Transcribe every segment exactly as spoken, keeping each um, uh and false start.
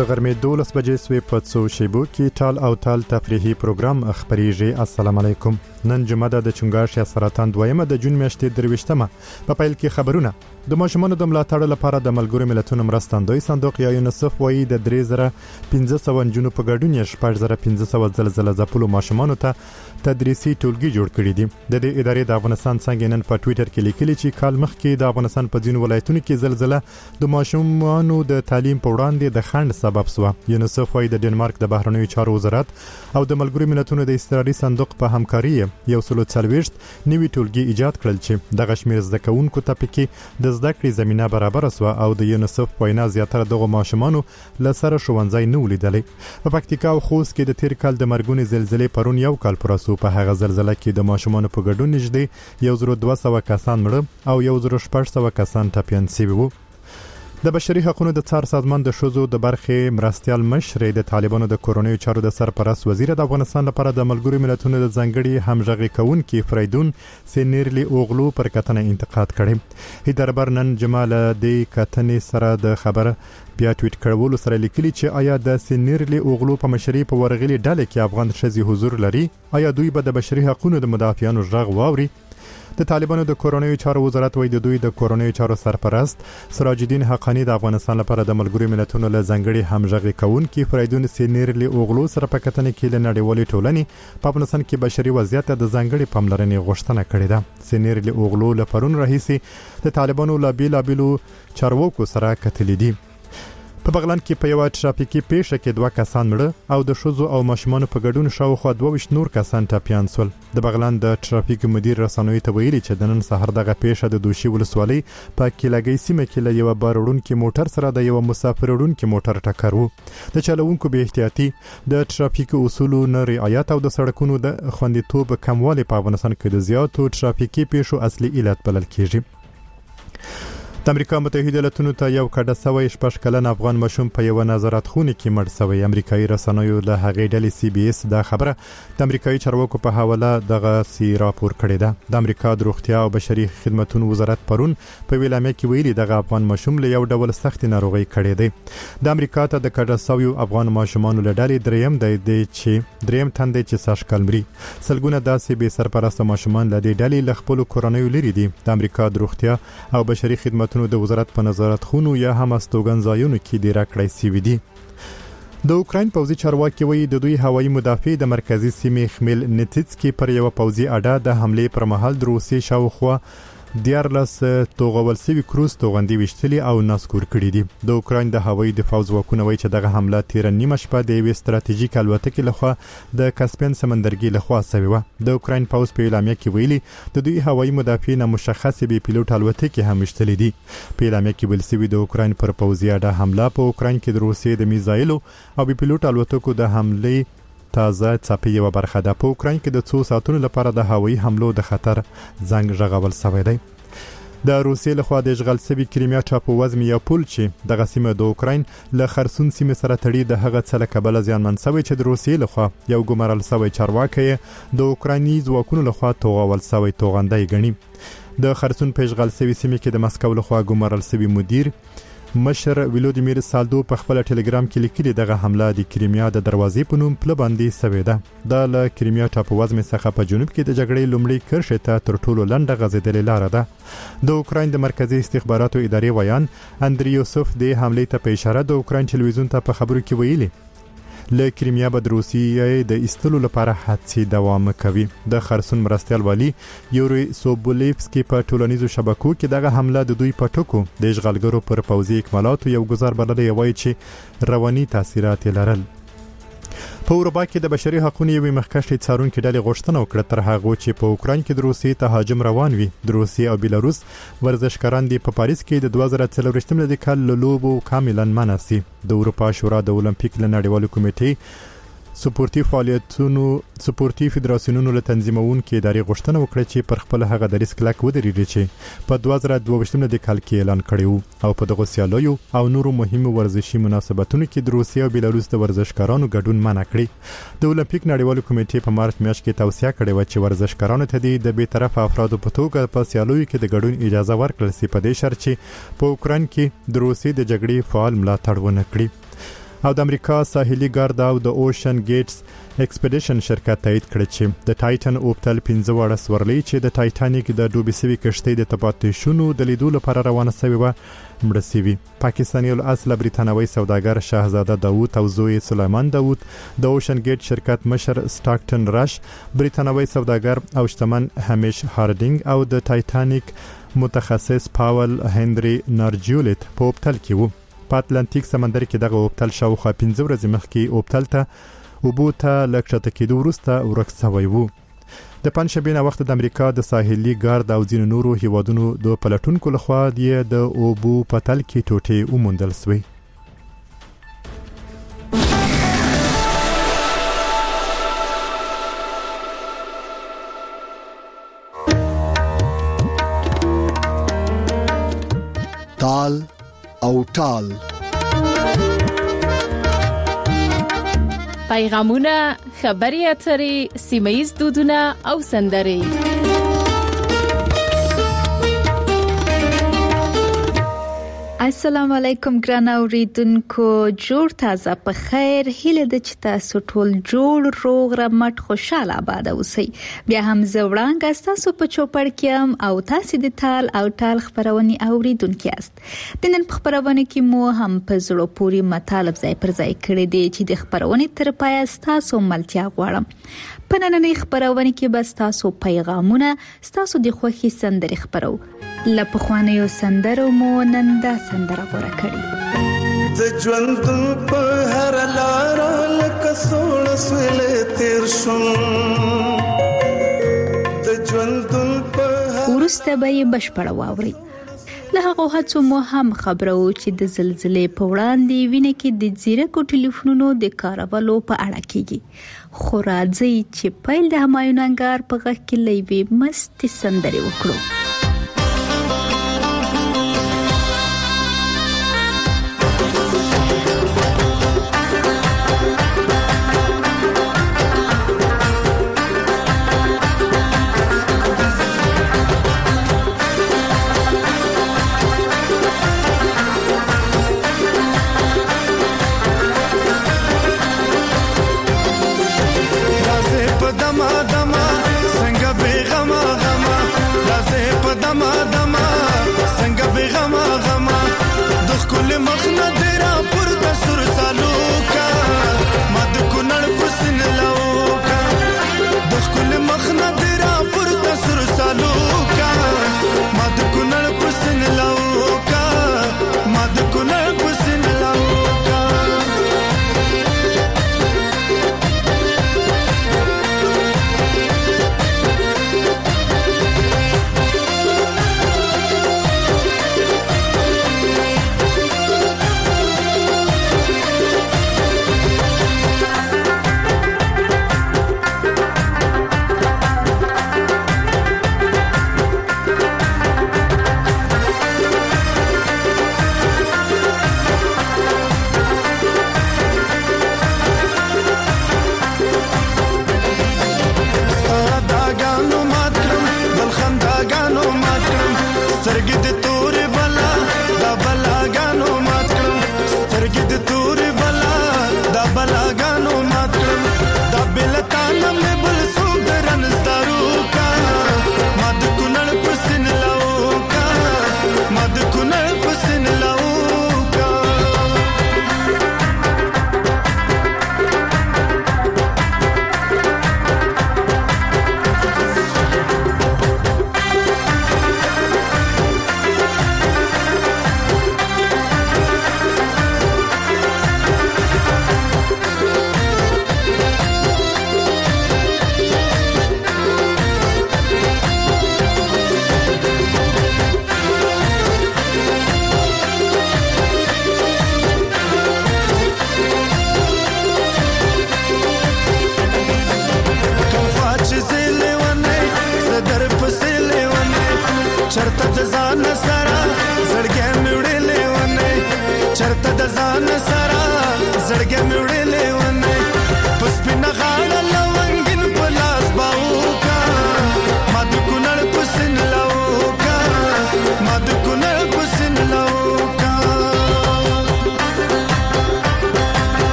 د غرمې دولس بجې سوې په څو شیبو کې ټال او ټال تفریحي پروګرام خپریږي. السلام علیکم. نن جمعه ده د چنګاښ یا سرطان دویمه د جون میاشتې درویشتمه. په پیل کې خبرونه. د ماشومانو د ملاتړ لپاره د ملګرو ملتونو مرستندوی صندوق یا یونیسف وايي د درې زره پنځه سوه نجونو په ګډون یې شپږ زره پنځه سوه زلزله ځپلو ماشومانو ته تدریسي ټولګي جوړ کړي دي. د دې ادارې د افغانستان څنګه نن په ټوئیټر کې لیکلي چې کال مخکې د افغانستان په ځینو ولایتونو کې زلزله د ماشومانو د تعلیم په وړاندې د خنډ سبب شوه. یونیسف وايي د ډنمارک د بهرنیو چارو وزارت او د ملګرو ملتونو د اضطراري صندوق په همکاري یو سل څلوېښت نوي ټولګي ایجاد کړل چې دغه شمېر زده کوونکو ته پکې د زده کړې زمينه برابر شوه او د یونیسف په وینا زیاتره دغه ماشومانو له سره ښوونځي نه ولیدلې. په پکتیکا او خوست کې د تیر کال د مرګونې زلزلې پرون یو کال پر اسو په هغه زلزلې کې د ماشومانو په ګډون نږدې یو زر دوه سوه کسان مړه او یو زر شپږ سوه کسان ټپیان شوي وو. د بشري حقوقو د څار سازمان د شوزو د برخې مرستيال مشر د طالبانو د کورونیو چارو د سرپرست وزیر د افغانستان لپاره د ملګرو ملتونو د ځنګړي همغږي کونکي فریدون سینیرلی اوغلو پر کتنه انتقاد کړي. هیدربر نن جمال د کتنې سره د خبره بیا ټویټ کړولو سره لیکلي چې آیا د سینیرلی اوغلو په مشرۍ په ورغلي ډلې کې افغان ښځې حضور لري؟ آیا دوی به د بشري حقوقو د مدافعانو غږ واوري؟ د طالبانو د کورونیو چارو وزارت وایي د دوی د کورونیو چارو سرپرست سراج الدین حقانی د افغانستان لپاره د ملګرو ملتونو له ځنګړي همغږي کونکي فریدون سینیرلی اوغلو سره په کتنه کې له نړیوالې ټولنې په افغانستان کې بشري وضعیت د ځنګړي پاملرنې غوښتنه کړې ده. سینیرلی اوغلو له پرون راهیسې د طالبانو له بیلابیلو چارواکو سره کتلې دي. په بغلان کې په یو ترافیکي پیښه کې دوه کسان مړه او د شوزو او ماشومانو په ګډون شاوخوا دوه ویشت نور کسان ټپیان شول. د بغلان د ترافیک مدیر رسنوي ته ویلي چې د نن سحر دغه پیښه د دوشي ولسوالۍ په کیلګي سیمه کې له یو بارونکو موټر سره د یو مسافر وړونکو موټر ټکر وو. د چلوونکو به احتیاطي د ترافیک اصولو نه رعایت او د سړکونو د خوندیتوب کموالی په افغانستان کې د زیاتو ترافیکي پیښو اصلي علت بلل کیږي. د امریکا متحده ایالاتونو ته یو کډه سوی شپږ کلن افغان ماشوم په یو نظارت خونه کې مړ شوی. امریکایي رسنیو له هغې ډلې سی بي اس دا خبره د امریکایي چارواکو په حواله دغه سی راپور کړی ده. د امریکا د روغتیا او بشري خدماتو وزارت پرون په ویلامه کې ویلي دغه افغان ماشوم له یو ډول سخت ناروغي کړی دی. د امریکا ته د کډه سوی افغان ماشومانو له ډلې دریم دی چې دریم تند چې ساش کلمري سلګونه داسې به سرپرست ماشومان له دې ډلې له خپل کورنیو لري دي. د امریکا د روغتیا او بشري خدماتو د وزارت په نظارت خونو یا هم استوګنځایونو کې ډیر کړی سی وی دي. د اوکراین پوځي چارواکي وایي د دوی هوایي مدافع د مرکزی سیمې خمیل نیتسکی پر یو پوځي اډه د حمله پر مهال د روسي شاوخوا دیارلس توغول سوي کروز توغندي وشتلي او ناسکور کړي دي. د اوکراین د هوایي دفاع ځواکونه وایي چې دغه حمله تیر نیمه شپه د یوې ستراتیژیک الوتکې لخوا د کاسپین سمندرګي لخوا شوې و. د اوکراین پوځ په اعلامیه کې ویلي د دوی هوایي مدافع نه مشخص بي پیلوټ الوتکې هم وشتلي دي. په اعلامیه کې ویل شوی د اوکراین پر پوځي اډه حمله په اوکراین کې د روسیې د میزایلو او بي پیلوټ الوتکو د حمله تازه څپې یو برخه ده. په اوکراین کې د څو ساعتونو لپاره د هوایي حملو د خطر زنګ ژغول شوی دی. د روسیې لخوا د اشغال شوي کریمیا ټاپووزمې یا پول چې دغه سیمه د اوکراین له خرسون سیمې سره تړي د هغه څه له کبله زیانمن شوی چې د روسیې لخوا یو ګمارل شوی چارواکی د اوکرایني ځواکونو لخوا توغول شوی توغندی ګڼي. د خرسون په اشغال شوي سیمه کې د مسکو لخوا ګمارل شوی مدیر مشر ولودیمیر سالدو په خپل ټلګرام کې لیکلي دغه حمله د کریمیا د دروازې په نوم پله باندې شوې ده. دا له کریمیا ټاپووزمې څخه په جنوب کې د جګړې لومړۍ کرښې ته تر ټولو لنډه غځېدلې لاره ده. د اوکراین د مرکزی استخباراتو ادارې ویان اندری یوسف د حملې ته په اشاره د اوکراین ټلویزیون ته په خبرو کې ویلي له کریمیا به د روسیې د ایستلو لپاره هڅې دوام کوي. د خرسون مرستيال والی یوري سوبولیفسکی په ټولنیزو شبکو کې دغه حمله د دوی په ټکو د اشغالګرو پر پوځي اکمالاتو یو گزار بللی وایي چې رواني تاثیرات لرل. په اروپا کې د بشري حقوقو یوې مخکښې څارونکې ډلې غوښتنه وکړه تر هغه چې په اوکراین کې د روسیې تهاجم روان وي. د روسیې او بیلاروس ورزشکاران دي په پاریس کې د دوه زره څلوېښتم د کال له لوبو کاملا منع شي. د اروپا شورا د اولمپیک له نړیوالې کمیټې سپورتي فعالیتونو سپورتي فدراسیونونو له تنظیمونکو ادارې غوښتنه وکړه چې پر خپل هغه دریس کلک ودرېږي چې په دوه زره دوه ویشتم د کال کې اعلان کړی وو او په دغه سیالیو او نورو مهمو ورزشي مناسبتونو کې د روسیې او بیلاروس د ورزشکارانو ګډون منع کړی. د اولمپیک نړیوالې کمیټې په مارچ میاشت کې توصیه کړې و چې ورزشکارانو ته د بې طرفه افرادو په توګه په سیالیو کې د ګډون اجازه ورکړل شي په دې شرط چې په اوکراین کې د روسیې د جګړې فعال ملاتړ ونه کړي. او د امریکا ساحلي ګارد او د اوشن ګیټس ایکسپیډیشن شرکت تایید کړ چې د ټایټن اوپټل پنځه وړه سورلۍ چې د ټایټانیک د ډوبې سوي کشتۍ د تپاتې شونو د لیدو لپاره روانه شوې و مړه شوی. پاکستاني الاصل بریتانوي سوداګر شاهزاده داوود او زوی سلیمان داوود د اوشن ګیټ شرکت مشر سټاکټن رش، بریتانوي سوداګر او شتمن همیش هاردینګ او د ټایټانیک متخصص پاول هنري نارجولت په اوپټل کې وو. په اتلانتیک سمندر کې دغه اوپټل شاوخوا پنځه ورځې مخکې اوپټل ته اوبو ته لکشته کېدو وروسته ورک شوی وو. د پنځشنبه نه وخت د امریکا د ساحلي ګارد او ځینو نورو هیوادونو د پلټونکو لخوا د اوبو په تل کې ټوټې وموندل شوې. تال او ټال پیغامونه، خبري اترې، سیمه‌ییز دودونه او سندرې. السلام علیکم ګران اوریدونکو، جوړ تازه په خیر، هیله د چې تاسو ټول جوړ روغ رمټ خوشاله آباد اوسئ. بیا هم زوړانګ تاسو په چوپړ کې هم او تاسو د تال او ټال خبرونه اوریدونکو یاست. د نن خبرونه کې مو هم په زړه پوري مطالب ځای پر ځای کړی دی چې د خبرونه تر پای تاسو ملتیا غواړم. په نننۍ خبرونه کې بس تاسو پیغامونه، تاسو د خوښي سندرې خبرو لپاره خوانیو سندرو مو نن دا سندره غوړه کړی. د ژوند په هر لار لکه سوړ سویل تیر شوم، د ژوند په ورسته به بشپړ واوري. له هغه هڅو مو هم خبرو چې د زلزلې په وړاندې وینې کې د زیرکو ټلیفونونو د کارولو په اړه کیږي. خو راځي چې پیل د همایون انګار په غږ کې لوي مست سندرې وکړو.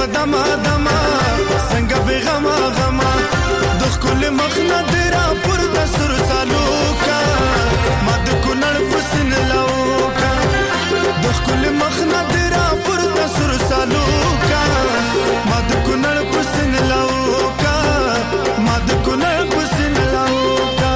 دما دما څنګه به غما غما د خپل مخ نه درا پر د سر سالو کا مد کونړ پسن لوکا د خپل مخ نه درا پر د سر سالو کا مد کونړ پسن لوکا مد کونړ پسن لوکا.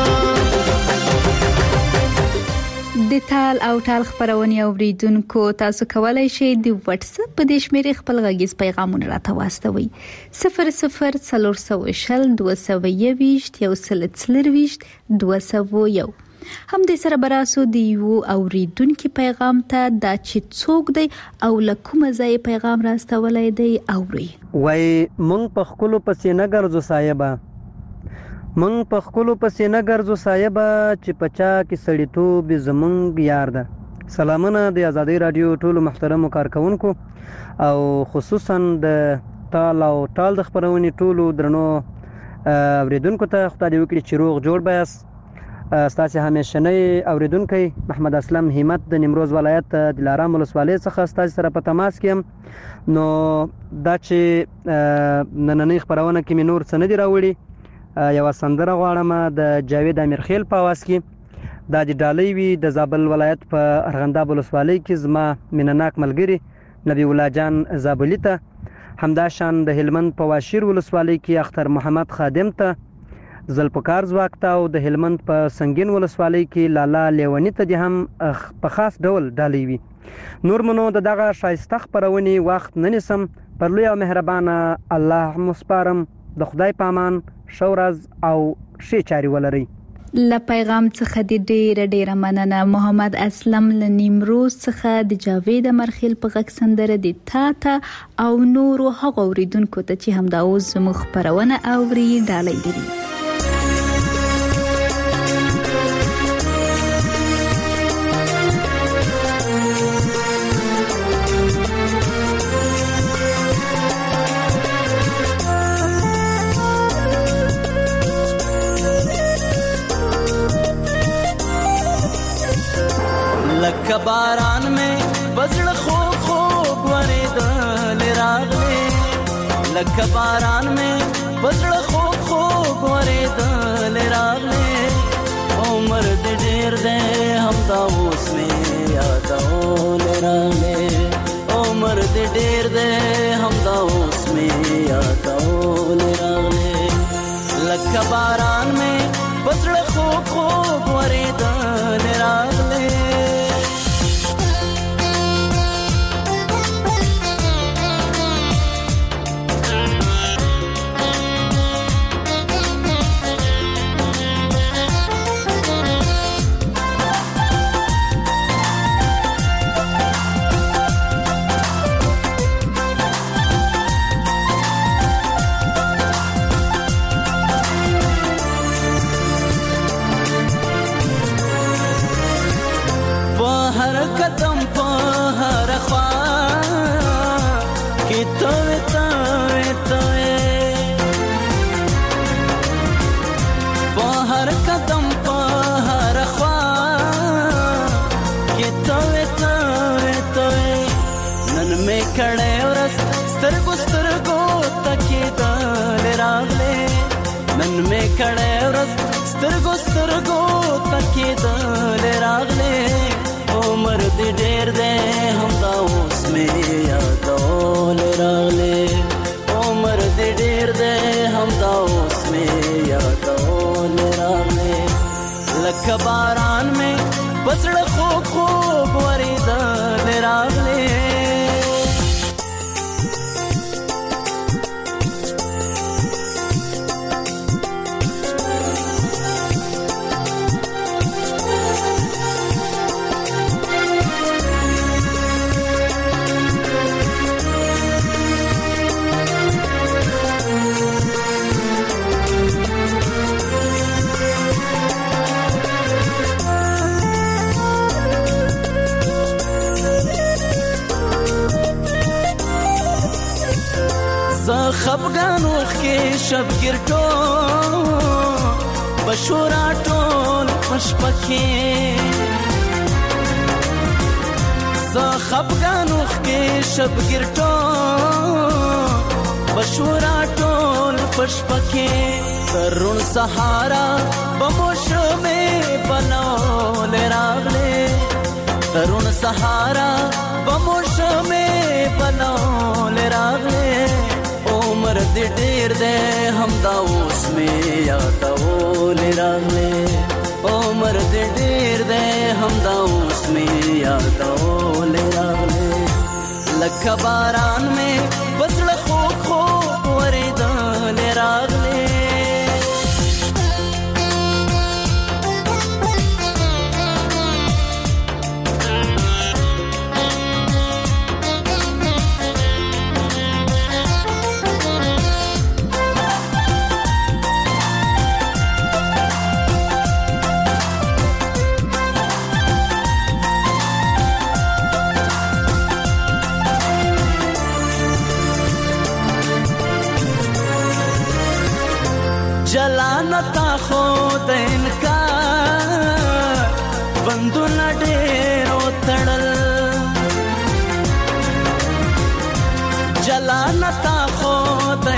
د تال او ټال خبرونه اوریدونکو تاسو کولای شئ د واتس اپ په د شمیرې خپل غږیز پیغامونه راته واستوي صفر صفر څلور سوه شل دوه سوه یوویشت یو سل څلرویشت دوه سوه یو. هم د سره براسو د یو اوریدونکو پیغام ته دا چې څوک دی او لکه ځای پیغام راستولای دی اوري. وای مونږ په خپل پسې نه ګرځو صاحبہ مونږ په خپل پسې نه ګرځو صاحبہ چې پچا کې سړیتوب زمونږ یار ده. سلامونه د آزادۍ رادیو ټولو محترمو کارکونکو او خصوصا د تال او ټال د خبرونې ټولو درنو اوریدونکو ته خدای دې وکړي چې روغ جوړ بیاس. ستاسو همیشنۍ اوریدونکو محمد اسلم همت د نیمروز ولایت دلارام ولسوالۍ څخه ستاسو سره په تماس کې. نو دا چې نننۍ خبرونه کې نور څه نه دی راوړي یو سندره غواړم د جاوید امیرخیل په आवाज کې. دا د ډالۍ وی د زابل ولایت په ارغنداب ولسوالۍ کې زما مینناک ملګری نبی الله جان زابلی ته، همدا شان د هلمند په واشیر ولسوالۍ کې اختر محمد خادم ته، زلپکار زواک ته او د هلمند په سنگین ولسوالۍ کې لالا لیونی ته د هم په خاص ډول ډالۍ وی. نور منو د دغه شایسته خبرونې وخت نه نسم پر لوی او مهربانه الله مسپارم. د خدای پامان شورز او شی چاري ولري. ل پیغام څخه د ډېر ډېر مننه. محمد اسلم ل نیمروز څخه د جاوید مرخیل په غږ سندره د تا ته او نورو هغو اوریدونکو ته چې هم دا اوس مخ پرونه اوري ډالۍ دي. لکه باران میں بزړه خو خو ورېدل راغلې، لکه باران میں بزړه خو خو ورېدل راغلې، عمر دې ډېر دې همدا اوس مې یادول راغلې، عمر دې ډېر دې همدا اوس مې یادول راغلې، لکه باران میں بزړه خو خو ورېدل راغلې. قدم په هر خوا کې توې توې توې، په هر قدم په هر خوا کې توې توې توې، نن مې کړې ورځ سترګو سترګو تکېدل راغلې، نن مې کړې ورځ سترګو سترګو تکېدل راغلې، عمر دې ډېر دې همدا اوس مې یادول راغلې، عمر دې ډېر دې همدا اوس مې یادول راغلې، لکه باران مې بزړه خو خو ورېدل راغلې. خفګان وخت کې شبګیر ټول بشورا ټول مشپکې، زه خفګان وخت کې شبګیر ټول بشورا ټول پشپکه ترون سهارا بموشمه بنول راغله ترون سهارا بموشمه بنول راغله عمر دې ډېر دې همدا اوس مې یادول راغله عمر دې ډېر دې همدا اوس مې یادول راغله لکه باران مې بسړه خو خو ورېدل راغله جلانتا خود انکار بندونه ډېرو تړل جلانتا خود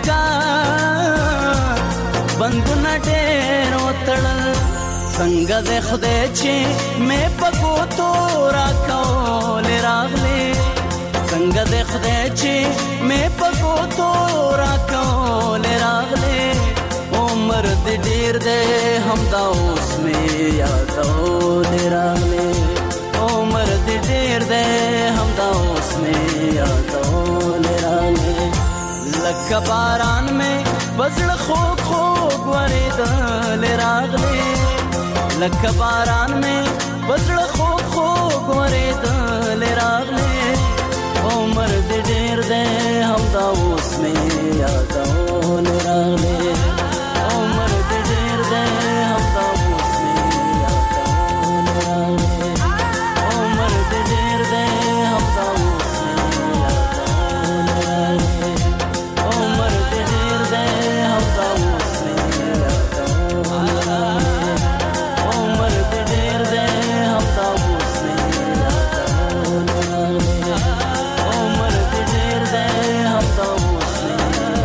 انکار بندونه ډېرو تړل څنګه دې خدای چې مې پکو تو راکول راغلې څنګه دې خدای چې مې پکو تو راکول راغلې عمر دې ډېر دې همدا اوس مې یادول راغلې عمر دې ډېر دې همدا اوس مې یادول راغلې لکه باران مې بزړه خوږ خوږ ورېدل راغلې لکه باران مې بزړه خوږ خوږ ورېدل راغلې عمر دې ډېر دې همدا اوس مې یادول راغلې عمر دې ډېر دې همدا اوس مې یادول راغلې عمر دې ډېر دې همدا اوس مې یادول راغلې عمر دې ډېر دې همدا اوس مې یادول راغلې عمر دې ډېر دې همدا اوس مې یادول راغلې عمر دې ډېر دې همدا اوس مې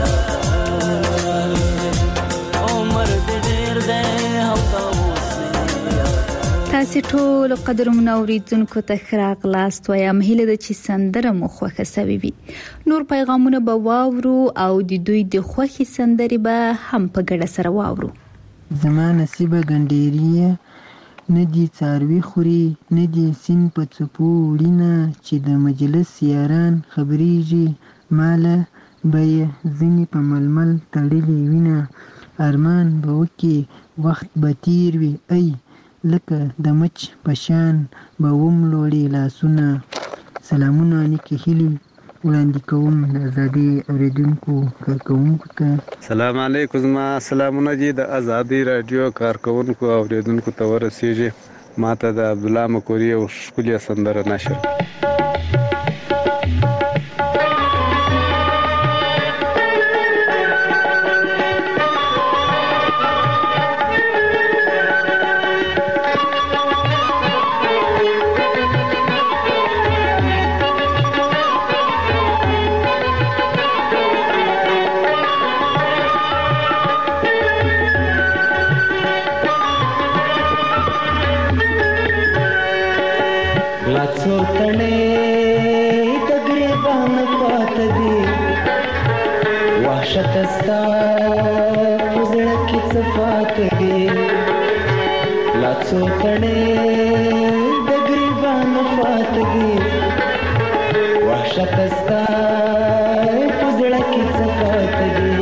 تاسو ټول قدرمن اوریدونکو ته خراق لاست وایم هله د چی سندره مو خوښه سوي وي نور پیغامونه به واورو او د دوی د خوښي سندري به هم په ګډه سره واورو زما نصیب ګنډيري نه دي څاروي خوري نه دي سین په چپو وړینه چې د مجلس یاران خبريږي مال به زنی په ململ تړلې وینه ارمان به وکي وخت به تیر وي ای لکه د مچ پشان به وملوړي لاسونه سلامونه نیکی هلی وړاندې کوم د ازادي اوریدونکو کارکونکو ته سلام علیکم زما سلامونه دي د ازادي رادیو کارکونکو اوریدونکو ته ورسیږي ماته د عبد الله مکوري او شکلیه سندره نشر شتستا پزړه کې صفات دي لا څو تڼې د ګریبان فات دي وحشتستا پزړه کې صفات دي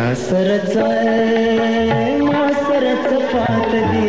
تا سره څه ما سره څه پاتې دي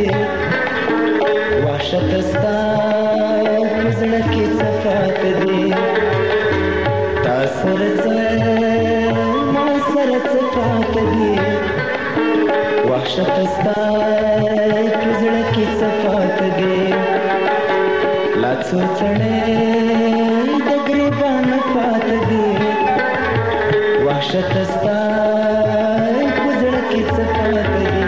وحشت ستا په زړه کې څه پاتې دي تا سره څه ما سره څه پاتې دي وحشت ستا په زړه کې څه پاتې دي لا څو څڼې د ګریبان پاتې دي وحشت ستا په زړه کې څه پاتې دي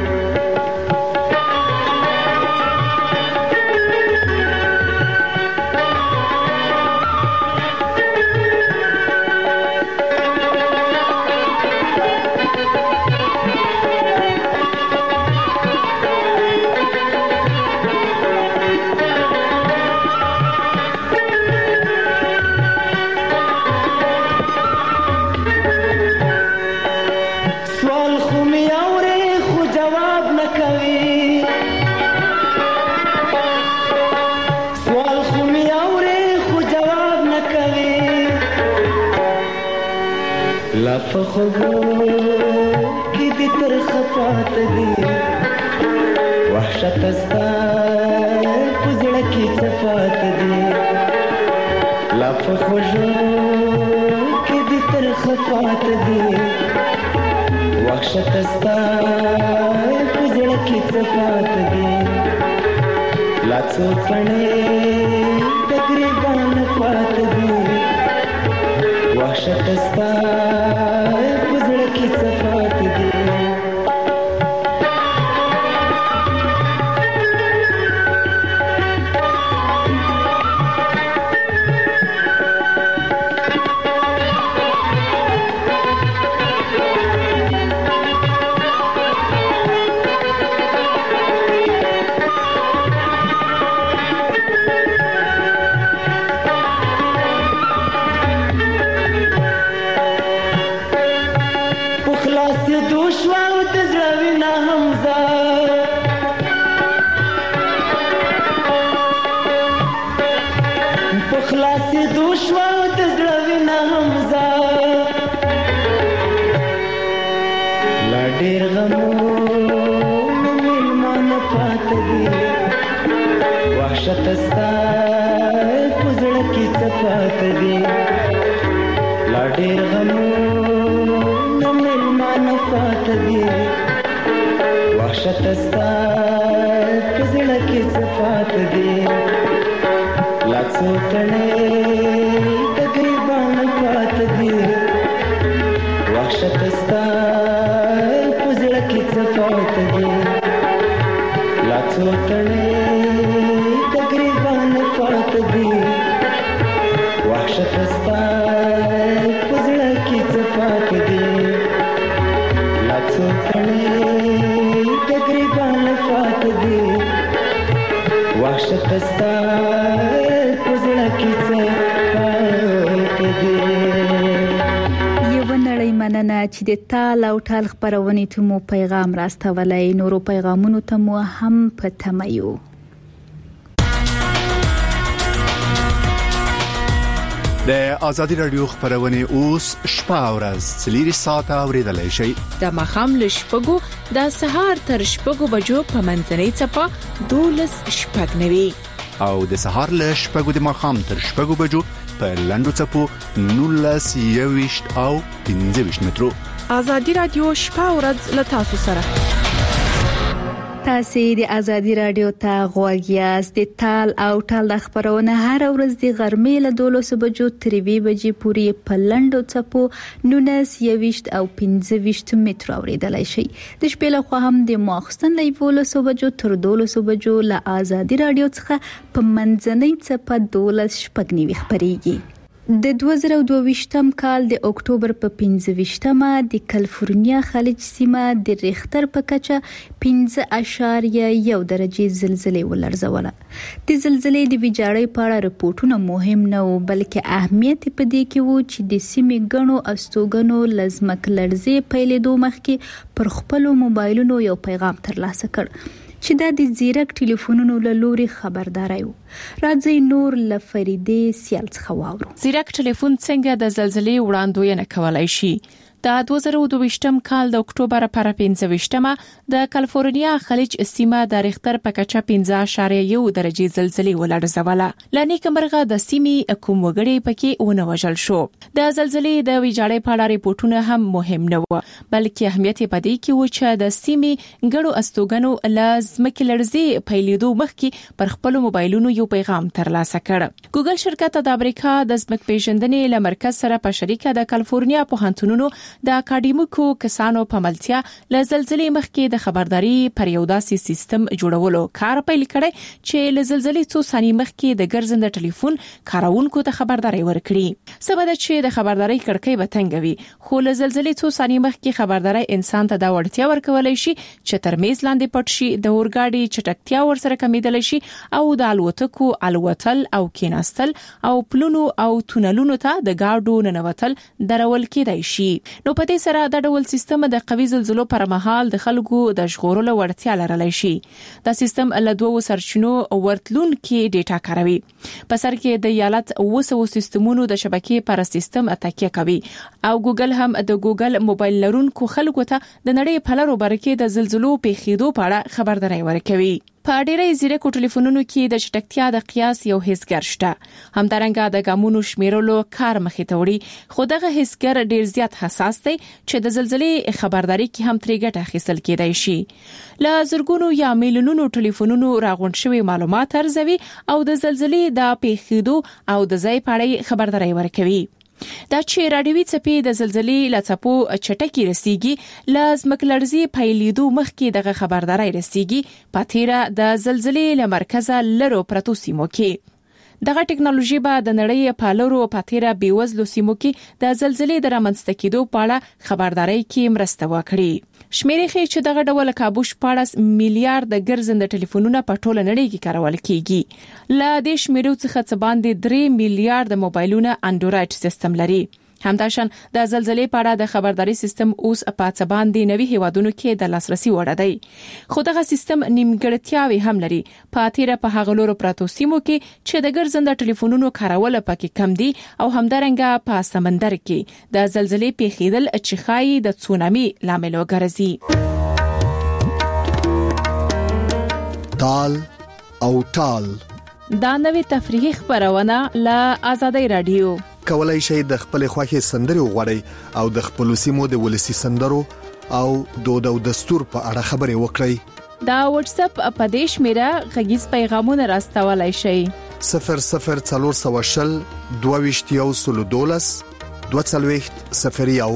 خوبو کې دې تر خپات دي وحشت ستا په زړه کې څه پات دي لا په خوبو کې دې تر خپات دي وحشت ستا په زړه کې څه پات دي لا څو څڼې د ګریبان پات دي وحشت ستا چې د تال او ټال خبرونه ته مو پیغام راستولای نورو پیغامونو ته مو هم پتمایو د ازادي رادیو خبرونه اوس شپه او ورځ سلیری ساعت اوریدلای شي د مخام لشپګو د سهار تر شپګو بجو په منځنۍ چپا دولس شپګنوي او د سهار لشپګو د مخام تر شپګو بجو په لندو چپو نولس یويشت او پنځه ویشت مترو ازادي رادیو شپه او ورځ له تاسو سره تاسو د ازادي رادیو ته غوږیاست د تال او ټال خبرونه هر ورځ د غرمې له دولس بجو تر وی بجې پورې په لندو چپو نولس یويشت او پنځه ویشت مترو اوریدلای شي د شپې له خوا هم د ماخستن له دولس بجو تر دولس بجو له ازادي رادیو څخه په منځنۍ چپه دولس شپږنیوي خبريږي د دوه زره دوه ویشتم کال د اکتوبر په پنځه ویشتمه د کالیفورنیا خلیج سیمه د ریختر په کچه پنځه اعشاریه یو درجه زلزلې ولرزوله د زلزلې د ویجاړۍ په اړه راپورټونه مهم نه و بلکې اهمیت په دې کې و چې د سیمې غنو استوګنو لزمک لړزې پیلېدو مخکې پر خپل موبایلونو یو پیغام ترلاسه کړ چې دا د زیرک ټلیفونونو له لوري خبرداري وو راځي نور لفریدې سیال څخه واورو زیرک ټلیفون څنګه د زلزلې وړاندوینه کولای شي د دوه زره دوه ویشتم کال د اکتوبر پر پنځه ویشتمه د کالیفورنیا خلیج سیمه د ریختر په کچه پنځه اعشاریه یو درجه زلزلې ولړزوله. لانی کمرغه د سیمې کوم وګړي پکې ونه وژل شو. د زلزلې د ویجاړۍ په اړه ریپورتونه هم مهم نه و، بلکې اهمیت یې پدې کې و چې د سیمې ګړو استوګنو لازم کې لړزي پیلیدو مخکې پر خپل موبایلونو یو پیغام ترلاسه کړ. ګوګل شرکت د امریکا د ځمک پیژندنې له مرکز سره په شریکه د کالیفورنیا پوهنتونونو د اکاډمیکو کسانو په ملتیا له زلزلې مخکې د خبرداري پر یو داسې سیستم جوړولو کار پیل کړی چې له زلزلې څو ثانیې مخکې د ګرځنده ټلیفون کارونکو ته خبرداري ورکړي. سبب چې د خبرداري کړکۍ به تنګ وي، خو له زلزلې څو ثانیې مخکې خبرداري انسان ته دا وړتیا ورکولای شي چې تر میز لاندې پټ شي، د اورګاډي چټکتیا ورسره کمیدل شي او د الوتکو الوتل او کیناستل او پلونو او تونلونو ته د گاډو ننوتل درول کېدای شي. نو په دې سره د ډول سیستم د قوي زلزلو پر مهال د خلکو د ژغورلو وړتیا لرلی شي. دا سیستم له دوه سرچینو ورتلون کې ډیټا کاروي. په سر کې د یالت اوسو سیستمونو د شبکې پر سیستم تکیه کوي او ګوګل هم د ګوګل موبایل لرونکو خلکو ته د نړۍ په لارو برکې د زلزلو پیښېدو په اړه خبرداري ورکوي. په ډیری زیرکو ټلیفونونو کې د چټکتیا د قیاس یو حسګر شته. همدارنګه د ګامونو شمیرلو کار مخې ته وړي، خو دغه حسګر ډیر زیات حساس دی چې د زلزلې خبرداري کې هم ترې ګټه اخیستل کېدای شي. له زرګونو یا میلیونونو ټلیفونونو راغونډ شوی معلومات ارزوي او د زلزلې د پیښېدو او د ځای په اړه خبرداري ورکوي. دا چې راډیوي څپې د زلزلې لڅپو چټکی رسیږي، لازمک لړزي پیلیدو مخکې دغه خبرداري رسیږي په تیره د زلزلې له مرکزه لرو پرتو سیمو کې. دغه ټکنالوژي به د نړۍ په لورو په تیره بیوزلو سیمو کې د زلزلې د رامنځته کېدو په اړه خبرداري کې مرسته وکړي. شمیرې ښیي چې دغه ډول کابو شپاړس میلیارډ ګرځنده ټلیفونونه په ټوله نړۍ کې کارول کیږي. له دې شمیرو څخه څه باندې درې میلیارډ موبایلونه انډرایډ سیستم لري. همداشان د زلزلې په اړه د خبرداري سیستم اوس په څه باندې نوي هیوادونو کې د لاسرسي وړ دی، خو دغه سیستم نیمګړتیاوې هم لري. په تیره په هغه لورو پراتو سیمو کې چې د ګرځنده ټلیفونونو کارول پکې کم دي او همدارنګه په سمندر کې د زلزلې پیښېدل چې ښایي د تسونامي لامل وګرځي. تال او ټال دا نوې تفریحي خبرونه له آزادۍ رادیو. کولای شئ د خپل خوښي سندري وغوړئ او د خپل سیمو د ولسی سندرو او دود او دستور په اړه خبري وکړئ. دا واتس اپ په دې شمیره غږیز پیغامونه راستولای شئ. صفر صفر څلور سوه شل دوه ویشت یو سل دولس دوه څلوېښت صفر یو.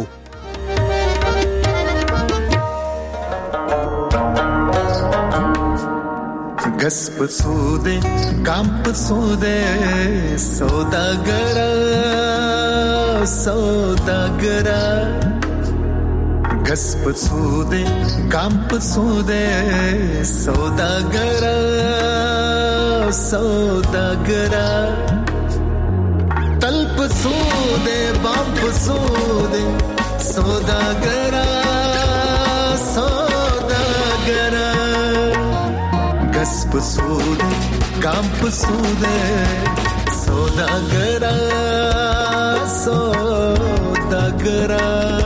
गस पसूदे काम पसूदे सौदागरा सौदागरा गस पसूदे काम पसूदे सौदागरा सौदागरा तल पसूदे बाम पसूदे सौदागरा सौदागरा गस पसूदे काम पसूदे सौदागरा सौदागरा.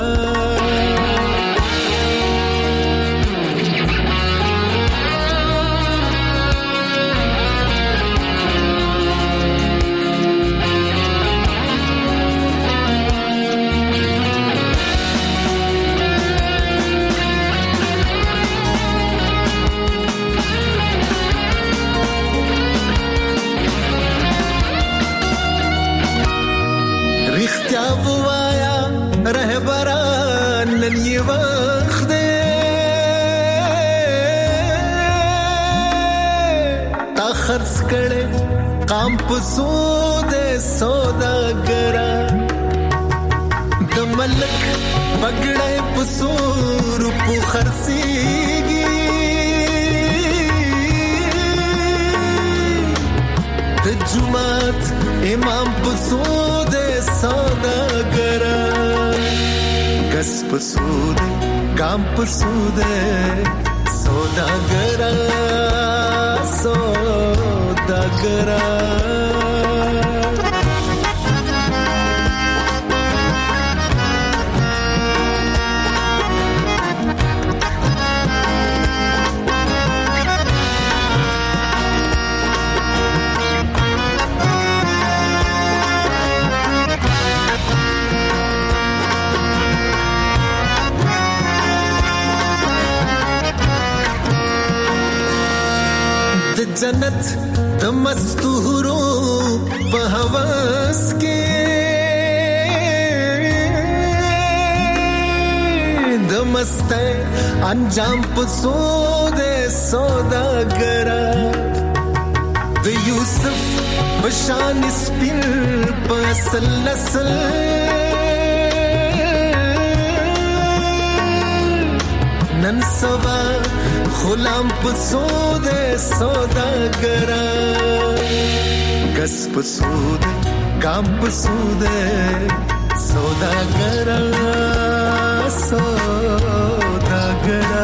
काम पसूदे सौदागरा द मलक बगड़े पसूर पु खरसीगी द जुमात इमाम पसूदे सौदागरा गस पसूदे काम पसूदे सौदागरा सौदागरा. جنت د مستورو په هوس کې د مست انجام په سود سوداګرا د یوسف بشان سپین پسل نسل نن سبا غلام پسود سوداګرا کس پسود کام پسود سوداګرا سوداګرا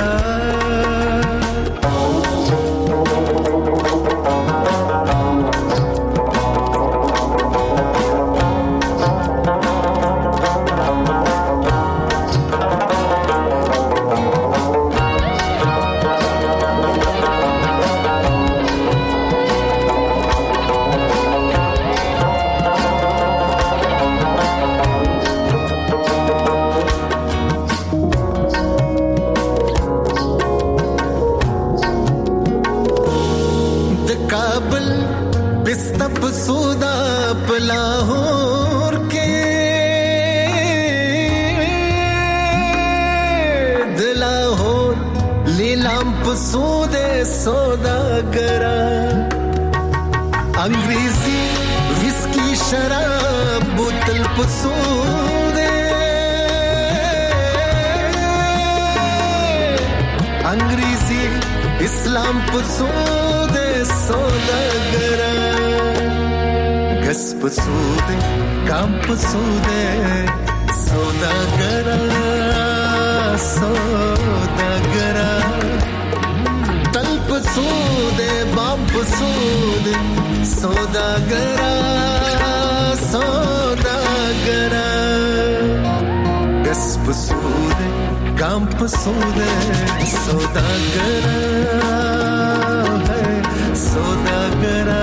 लाहौर के दिलाहौर लीलाम पसूदे सौदागरा अंग्रेजी विस्की शराब बोतल पसूदे अंग्रेजी इस्लाम पसूदे सौदागरा गस पसूदे काम पसूदे सौदागरा सौदागरा तल पसूदे बाम पसूदे सौदागरा सौदागरा गस पसूदे काम पसूदे सौदागरा है सौदागरा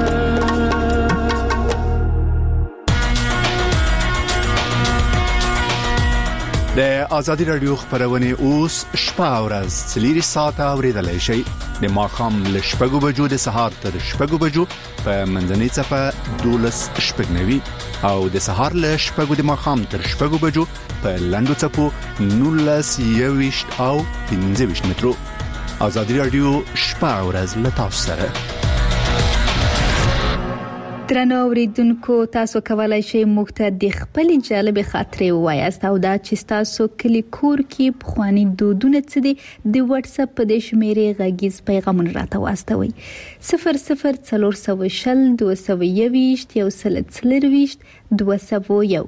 د ازادي رادیو خبرونه اوس شپه او ورځ څلوري ساعته اوریدلای شئ د ماخام ل شپږو بجو د سهار تر شپږو بجو په منځنۍ چپه دولس شپږنوي او د سهار ل شپږو د ماخام تر شپږو بجو په لندو چپو نولس یويشت او پنځه ویشت مترو. ازادي رادیو شپه او ورځ ل تاسو سره. درنو اوریدونکو تاسو کولای شئ موږ ته د خپل جالب خاطرې وایاست او دا چې تاسو کلی کور کې بخوانی دودونه څه دي د واتس اپ په د شمیرې غږیز پیغامونه راته واستوي صفر صفر څلور سوه شل دوه سوه یوویشت یو سل څلرویشت دوه سوه یو.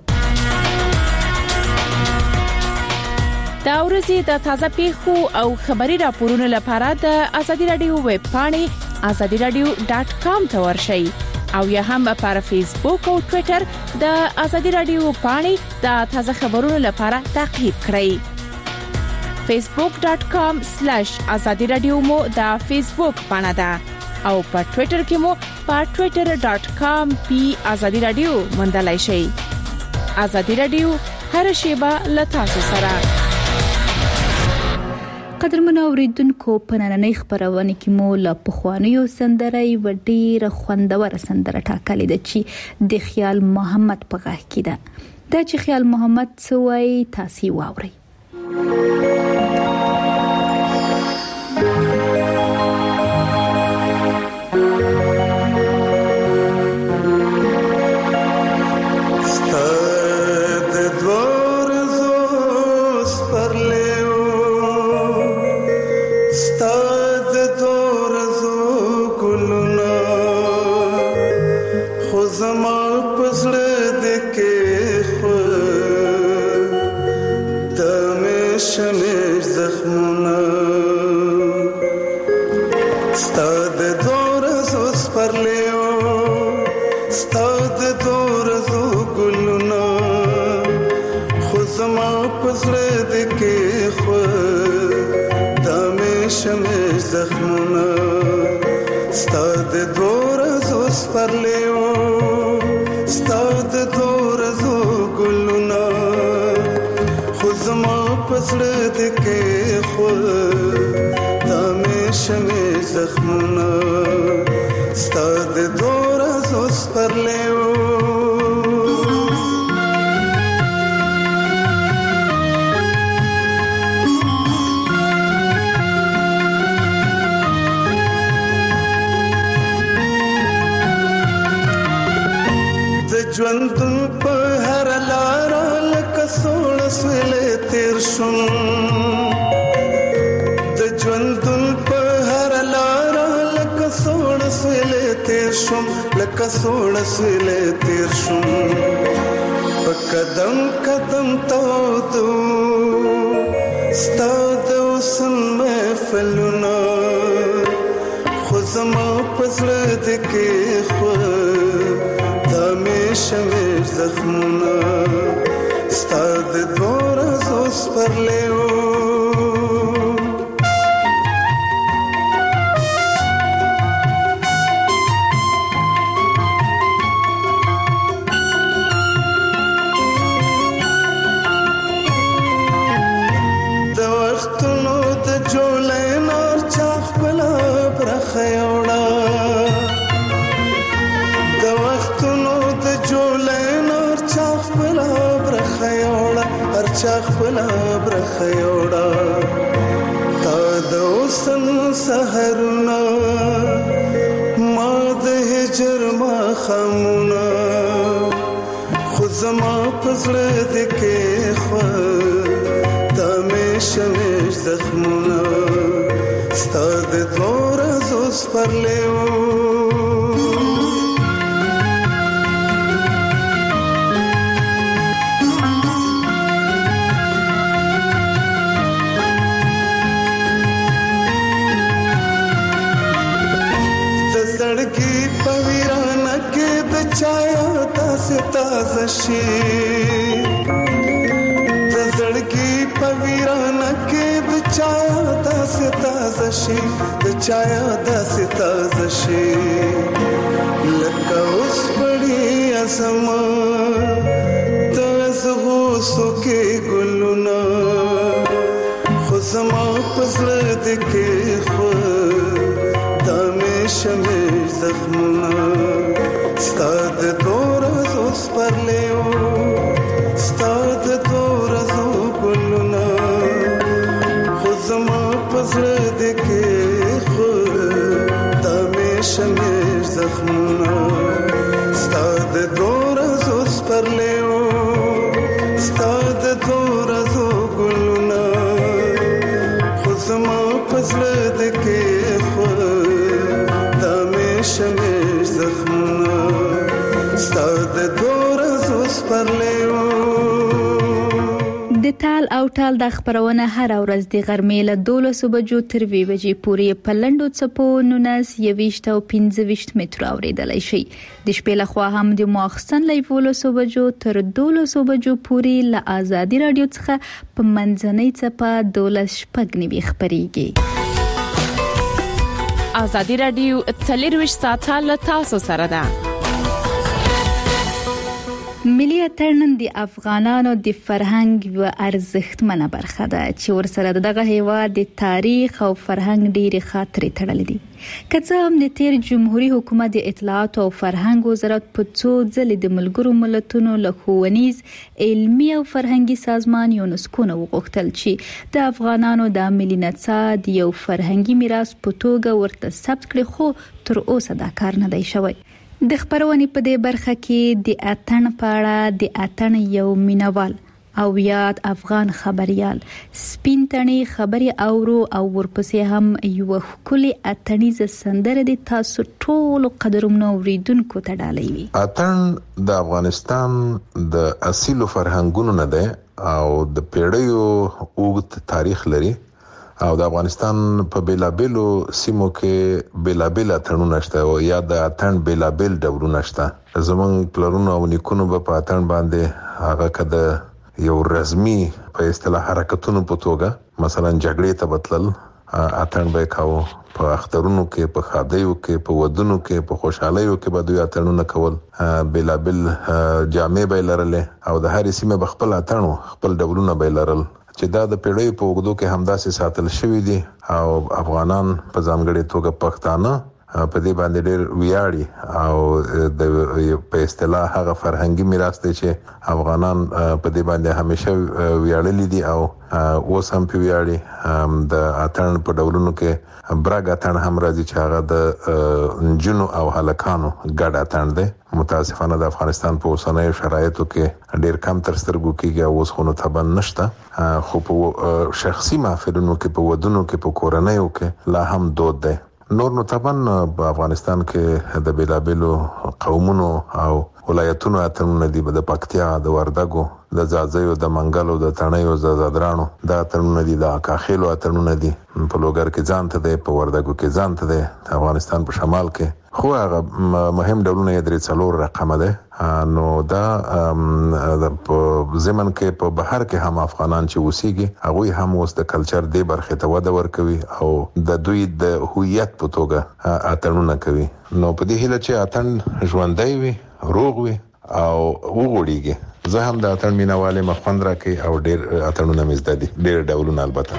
دا ورځي د تازه پیښو او خبري راپورونو لپاره د ازادي رادیو ویب پاڼې ازادي رادیو ډاټ کام ته ورشئ او یا هم پر فیسبوک او ټوئیټر د ازادي رادیو پاڼې د تازه خبرونو لپاره تعقیب کړئ. facebook dot com slash azadi radio مو د فیسبوک پاڼه ده او په ټوئیټر کې مو په twitter dot com پی ازادي رادیو موندلای شئ. ازادي رادیو هر شیبه له تاسو سره. قدرمن اوریدونکو په نننۍ خبرونه کې مو لا پخوانیو سندرې وډیر خوندور سندره ټاکلې ده چې د خیال محمد په غږ کې ده. دا چې خیال محمد سوای تاسو واوري. زخمونه ژوندون په هر لار لکه سوړ سویلې تیر شوم د ژوندون په هر لار لکه سوړ سویلې تیر شوم لکه سوړ سویلې تیر شوم په قدم قدم تودو ستاد وسن محفلونه خو زما پزړه دې کې خو دا مې شمیر زخمونه ستاد دور زوس پر لیو چاخ پلا برخیوڑا تا دوسن سحرنا ما د هجر ما خمونا خزما پزړه د کې خو تا مې شمش زخمونا ستاد دور زوس پر لیو چایا تاسه تازه شي د زړګي په ویرانه کې د چایا تاسه تازه شي د چایا تاسه تازه شي لکه اوس پړی اسما تاسو سوکې ګلونه خو زما پزړه دې کې خو دا مې شمې زخمونه ستاد دور زوس پر لیو ستاد دور زو ګلونه خو زما پزړه دې کې خو دا مې شمیر زخمونه ستاد دور زوس پر لیو ستاد دور زو ګلونه خو زما پزړه دې کې خو دا مې شمیر زخمونه ستاد دور زوس پر لیو د تال او ټال د خبرونه هر ورځ د غرمې له دولسو بجو تر وی بجې پورې په لندو چپو نونس یويشت او پنځه متر اوریدلای شي د شپې له خوا هم د ماخستن لایولسو بجو تر دولسو بجو پورې له آزادي رادیو څخه په منځنۍ چپه دولس شپږ نیوي خبريږي آزادي رادیو څلرویشت ساعته له تاسو سره ده ملي اتن د افغانانو د فرهنګ و ارزښتمنه برخه ده چې ورسره دغه هیواد د تاریخ او فرهنګ ډېری خاطرې تړلې دي. کڅه هم د تیر جمهوریت حکومت د اطلاعات او فرهنګ وزارت په څو ځلې د ملګرو ملتونو له ښوونیز علمي او فرهنګي سازمان یونسکو نه وغوښتل چې د افغانانو د ملي نڅا د یو فرهنګي میراث په توګه ورته ثبت کړي، خو تر اوسه دا کار نه دی شوی. د خبرونې په دې برخه کې د اتن په اړه د اتن یو مینوال او یاد افغان خبريال سپینتنی خبري اورو او ورپسې هم یو خولي اتنیز سندره د تاسو ټول قدرمنو اوریدونکو ته ډالۍ. اتن د افغانستان د اصیل فرهنګونو نه ده او د پیړیو اوږد تاریخ لري او د افغانستان په بیلابیلو سیمو کې بیلابیل اتنونه شته او یا د اتن بیلابیل ډولونه شته. زمونږ پلرونو او نیکونو په اتن باندې هغه کده یو رسمي په اصطلاح حرکتونو په توګه مثلا جګړې ته بتلل اتن به کاو، په اخترونو کې، په خادیو کې، په ودونو کې، په خوشحالیو کې به دوی اتنونه کول، بیلابیل جامې به لرل او د هر سیمه بخپل اتنو خپل ډولونه به لرل چې دا د پیړیو په وګړو کې همداسې ساتل شوی دي او افغانان په ځانګړي توګه پښتانه په دې باندې ډېر ویاړي او د په اصطلاح هغه فرهنګي میراث دی چې افغانان په دې باندې همیشه ویاړلي دي او اوس هم په ویاړي. د اتن په ډولونو کې برګ اتن هم راځي چې هغه د جنو او هلکانو ګډ اتن دی. متاسفانه د افغانستان په اوسنیو شرایطو کې ډېر کم تر سترګو کېږي او اوس خو نو طبعا نشته، خو په شخصي محفلونو کې، په ودونو کې، په کورنیو کې لا هم دود دی. نور نو طبعا په افغانستان کې د بیلابیلو قومونو او ولایتونو اتنونه دي، د پکتیا، د وردګو، د ځاځیو، د منګلو، د تڼیو، د زادرانو دا اتنونه دي، د کاخیلو اتنونه دي. په لوګر کې ځان ته دی، په وردګو کې ځان ته دی، افغانستان په شمال کې خو هغه مهم ډولونه یې درې څلور رقمه ده. نو دا په زمن کې په بهر کې هم افغانان چې اوسېږي هغوی هم اوس د کلچر دې برخې ته وده ورکوي او د دوی د هویت په توګه اتنونه کوي. نو په دې هیله چې اتن ژوندی وي، روغ وي او وغوړېږي. زه هم د اتن مینهوال یم، خوند راکوي او ډېر اتنونه مې زده دي، ډېر ډولونه البته.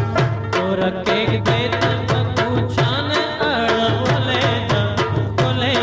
Ora que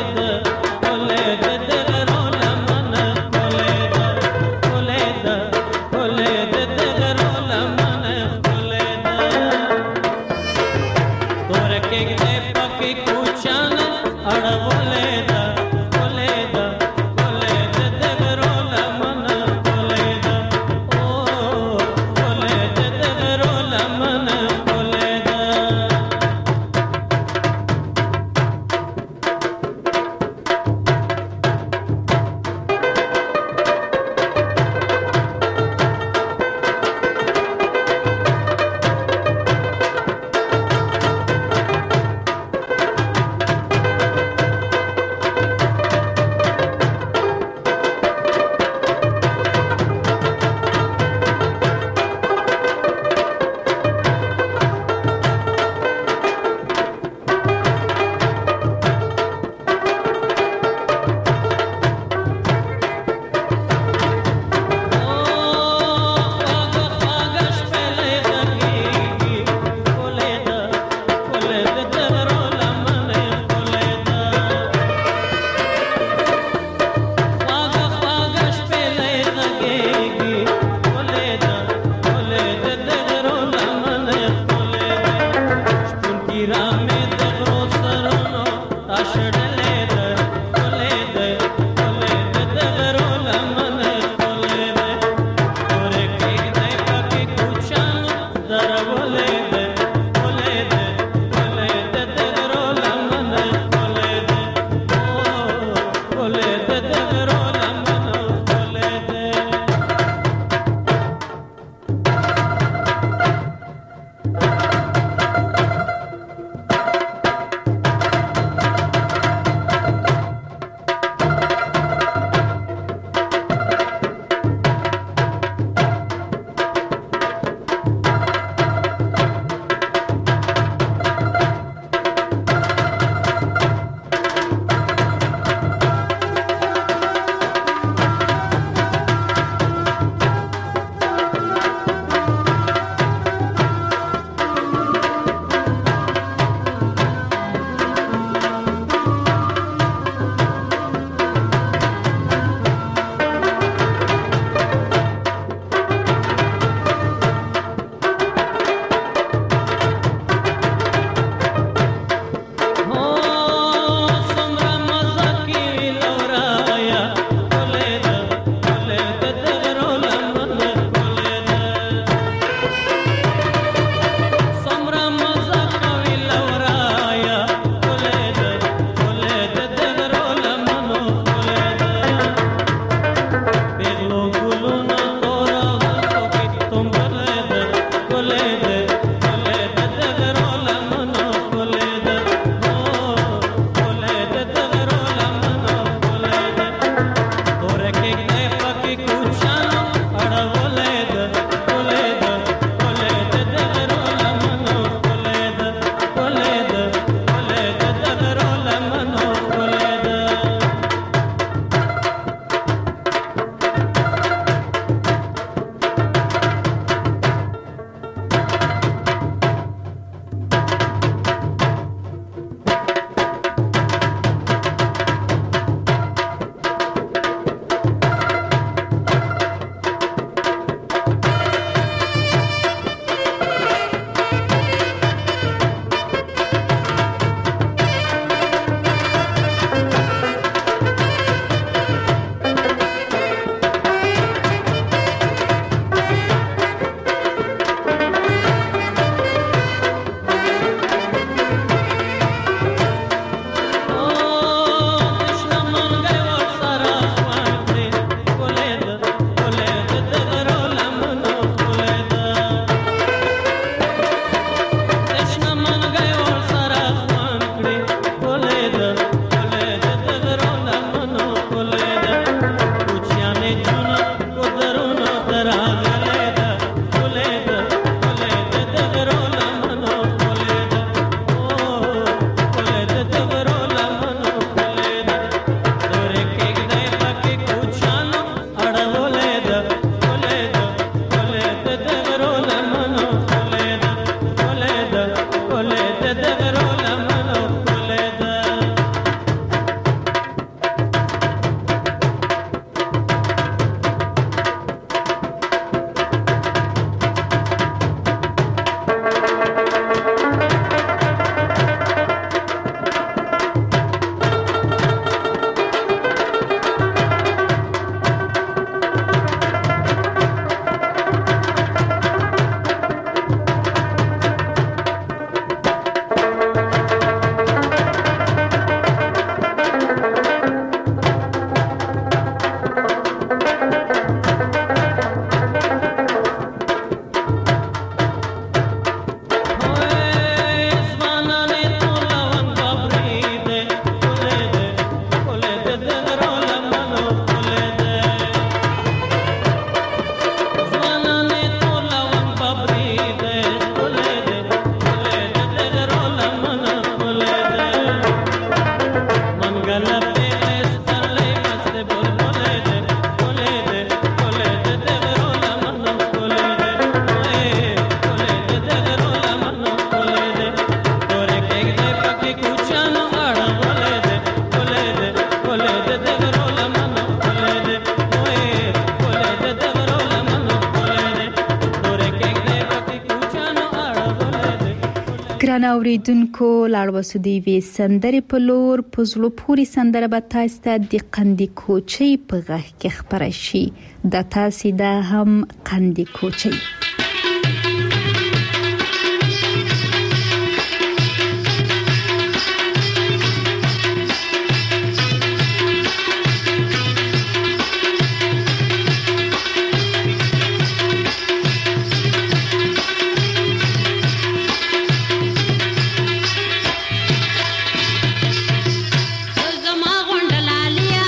اوریدونکو لاړوسو دی وی سندرې په لور پزلو پوری سندره به تاسو ته د قندي کوچي په غږ کې خبره شي د تاسو د هم قندي کوچي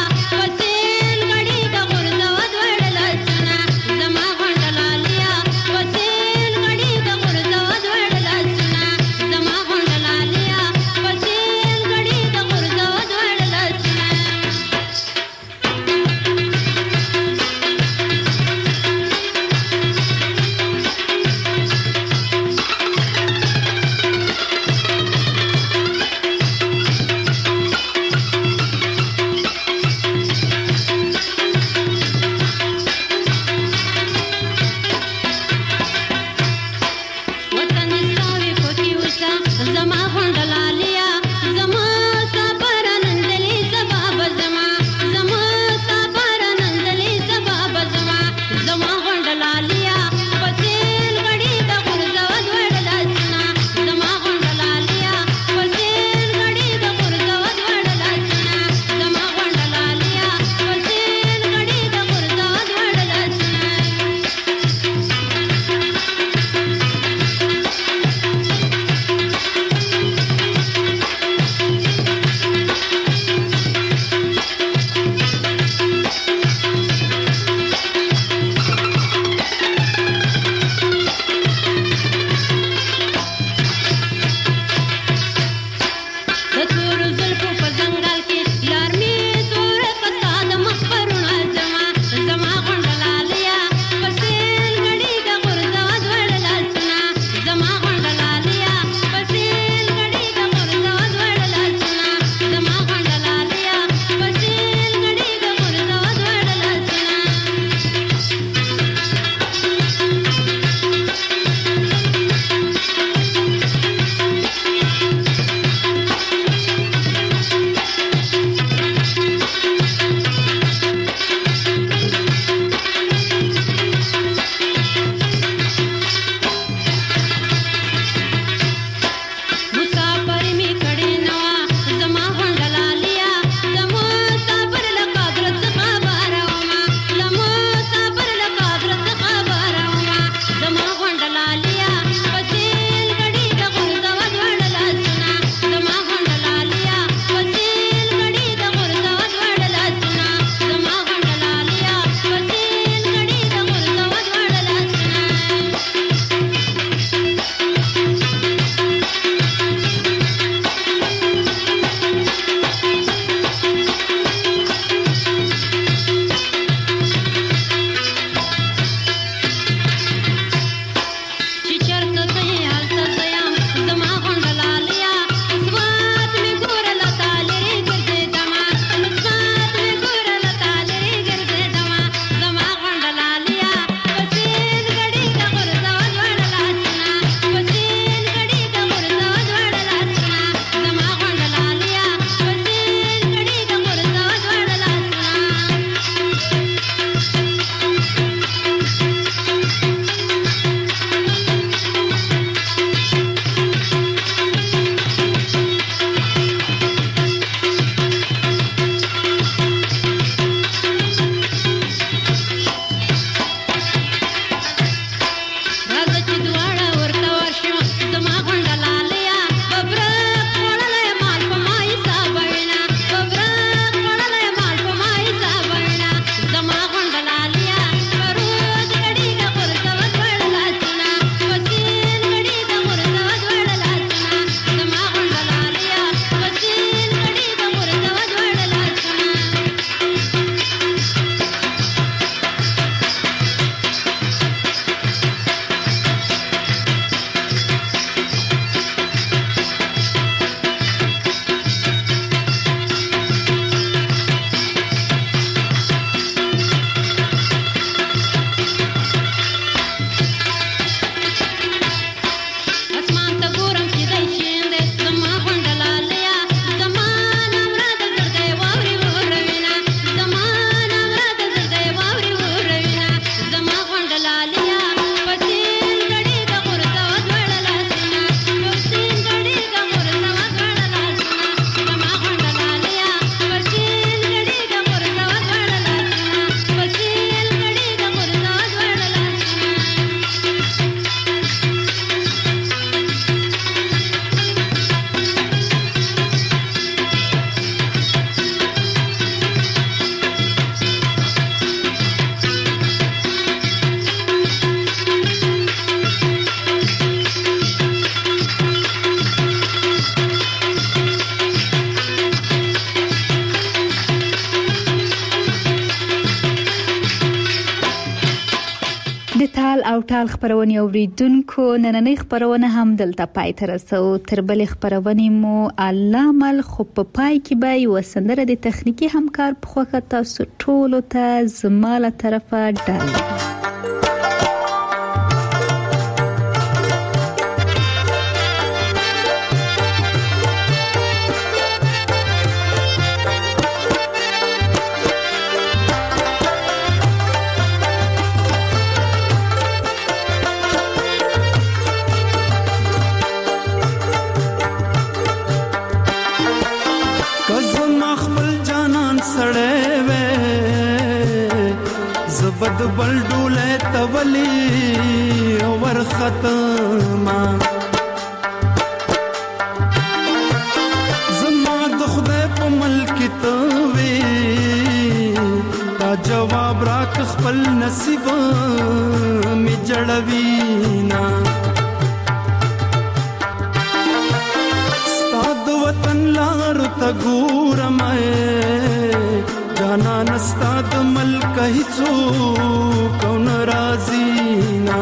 زما غونډلالیا تال او ټال خبرونه اوریدونکو نننۍ خبرونه هم دلته پای ته رسو تر بلې خبرونه مو علامل خو په پای کې به یو سندره د تخنیکی همکار په خوخه تاسو ټولو ته زماله طرفه ډال بد بل ډوله تولی ور ختمه زما د خدای په ملک ته وی تا جواب راک خپل نصیب می جړوینا ستاد وطن لار ته ګورم جانا نستاد ملک هیڅو کون رازینا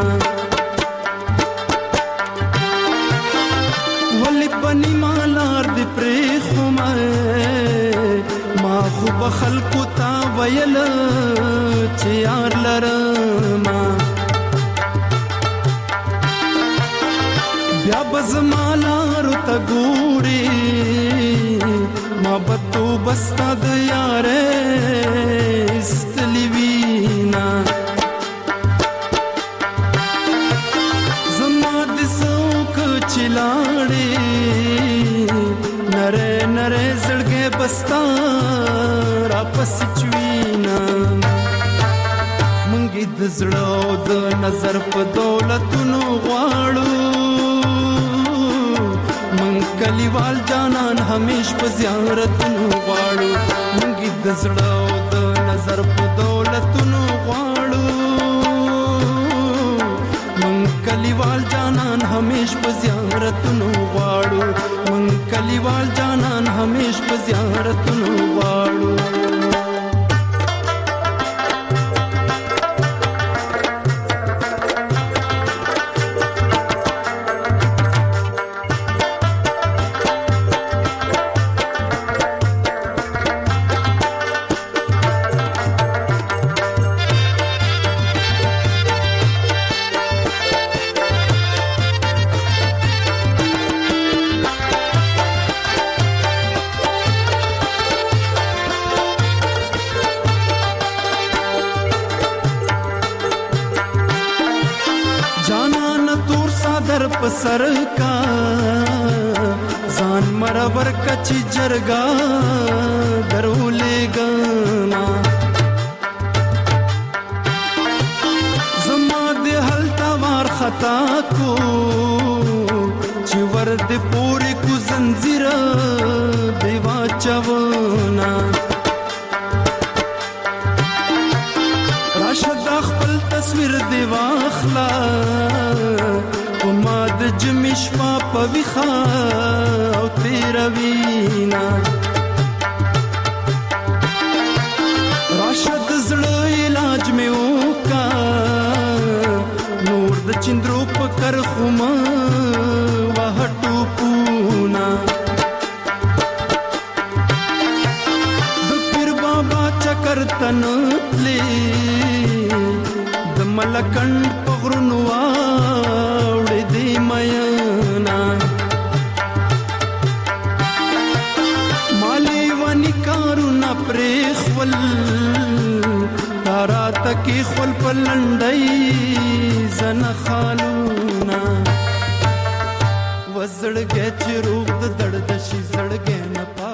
ولی بنی مالار دی پریخو ما خو بخلقو تا ویل چه یار لرما بیا بزمالارو تا گوری ما بدو بستا د یاره استلیوینا زما د سوک چلاړي نره نره زړګې بستا را پس چوینا منګي د زړه د نظر په دولتونو غواړو کلیوال جانان همیش په زیارتونو غواړو منګي د زړه د نظر په دولتونو غواړو من کلیوال جانان همیش په زیارتونو غواړو من کلیوال جانان همیش په زیارتونو غواړو سر کا ځان مرور کچ جرګا درولې ګما زما د حالت وار خطا کو چې ور د پورې کو زنجیر دیوا چونا راشد خپل تصویر دیوا اخلا وما د جمیش پا پویخا او تیرا وینا راشد زړه علاج می وکا نور د چندرو پکر خوما وهټو پونا د پیر بابا چکر تنتلی د ملکند پغرنوا مینا مالی ونی کارونا پریخول تارا تکی خول پلندئی زن خالونا وزړګې چې روغ د دړ د شي زړګې نه